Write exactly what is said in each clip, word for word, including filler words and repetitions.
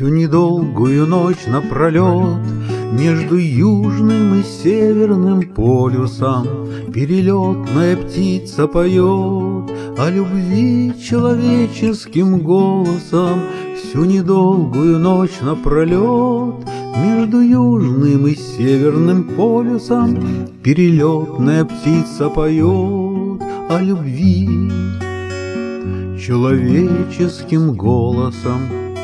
Всю недолгую ночь напролет между южным и северным полюсом перелетная птица поет о любви человеческим голосом. Всю недолгую ночь напролет между южным и северным полюсом перелетная птица поет о любви человеческим голосом.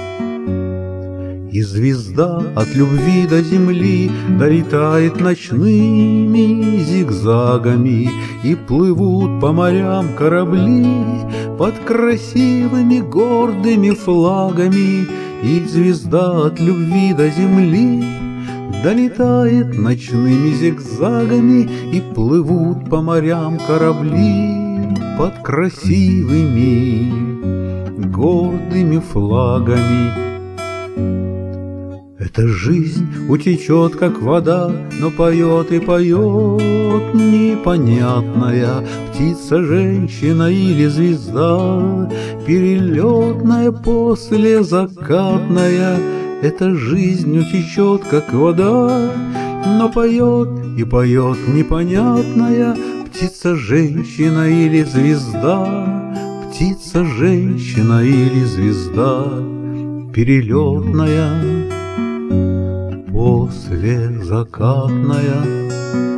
И звезда от любви до земли долетает ночными зигзагами, и плывут по морям корабли под красивыми гордыми флагами. И звезда от любви до земли долетает ночными зигзагами, и плывут по морям корабли под красивыми гордыми флагами. Эта жизнь утечет, как вода, но поет и поет непонятная птица, женщина или звезда, перелетная послезакатная. Эта жизнь утечет, как вода, но поет и поет непонятная птица, женщина или звезда, птица, женщина или звезда, перелетная послезакатная.